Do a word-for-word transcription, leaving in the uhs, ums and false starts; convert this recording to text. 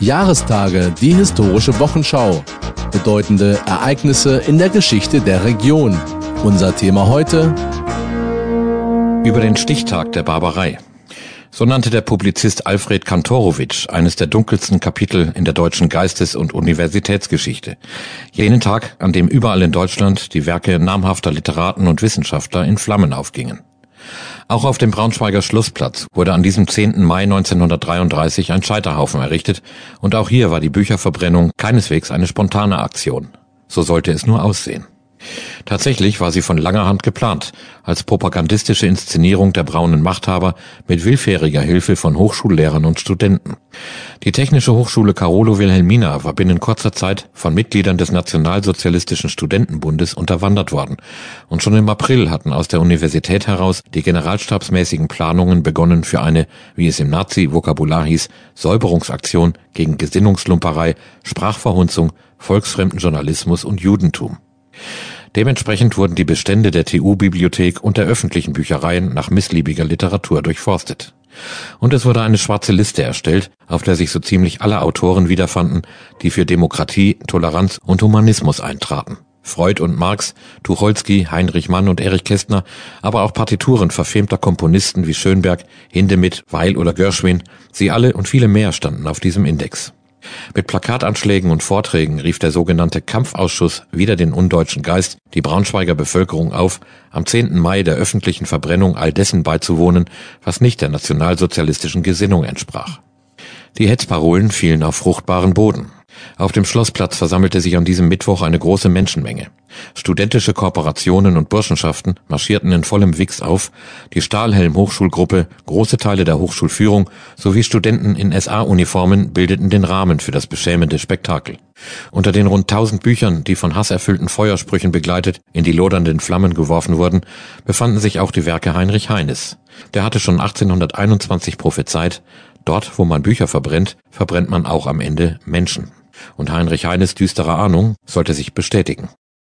Jahrestage, die historische Wochenschau. Bedeutende Ereignisse in der Geschichte der Region. Unser Thema heute: Über den Stichtag der Barbarei. So nannte der Publizist Alfred Kantorowicz eines der dunkelsten Kapitel in der deutschen Geistes- und Universitätsgeschichte. Jenen Tag, an dem überall in Deutschland die Werke namhafter Literaten und Wissenschaftler in Flammen aufgingen. Auch auf dem Braunschweiger Schlussplatz wurde an diesem zehnten Mai neunzehnhundertdreiunddreißig ein Scheiterhaufen errichtet, und auch hier war die Bücherverbrennung keineswegs eine spontane Aktion. So sollte es nur aussehen. Tatsächlich war sie von langer Hand geplant, als propagandistische Inszenierung der braunen Machthaber mit willfähriger Hilfe von Hochschullehrern und Studenten. Die Technische Hochschule Carolo Wilhelmina war binnen kurzer Zeit von Mitgliedern des Nationalsozialistischen Studentenbundes unterwandert worden, und schon im April hatten aus der Universität heraus die generalstabsmäßigen Planungen begonnen für eine, wie es im Nazi-Vokabular hieß, Säuberungsaktion gegen Gesinnungslumperei, Sprachverhunzung, volksfremden Journalismus und Judentum. Dementsprechend wurden die Bestände der T U-Bibliothek und der öffentlichen Büchereien nach missliebiger Literatur durchforstet. Und es wurde eine schwarze Liste erstellt, auf der sich so ziemlich alle Autoren wiederfanden, die für Demokratie, Toleranz und Humanismus eintraten. Freud und Marx, Tucholsky, Heinrich Mann und Erich Kästner, aber auch Partituren verfemter Komponisten wie Schönberg, Hindemith, Weil oder Gershwin, sie alle und viele mehr standen auf diesem Index. Mit Plakatanschlägen und Vorträgen rief der sogenannte Kampfausschuss wider den undeutschen Geist die Braunschweiger Bevölkerung auf, am zehnten Mai der öffentlichen Verbrennung all dessen beizuwohnen, was nicht der nationalsozialistischen Gesinnung entsprach. Die Hetzparolen fielen auf fruchtbaren Boden. Auf dem Schlossplatz versammelte sich an diesem Mittwoch eine große Menschenmenge. Studentische Korporationen und Burschenschaften marschierten in vollem Wix auf, die Stahlhelm-Hochschulgruppe, große Teile der Hochschulführung sowie Studenten in S A-Uniformen bildeten den Rahmen für das beschämende Spektakel. Unter den rund tausend Büchern, die von hasserfüllten Feuersprüchen begleitet in die lodernden Flammen geworfen wurden, befanden sich auch die Werke Heinrich Heines. Der hatte schon achtzehnhunderteinundzwanzig prophezeit: Dort, wo man Bücher verbrennt, verbrennt man auch am Ende Menschen. Und Heinrich Heines düstere Ahnung sollte sich bestätigen.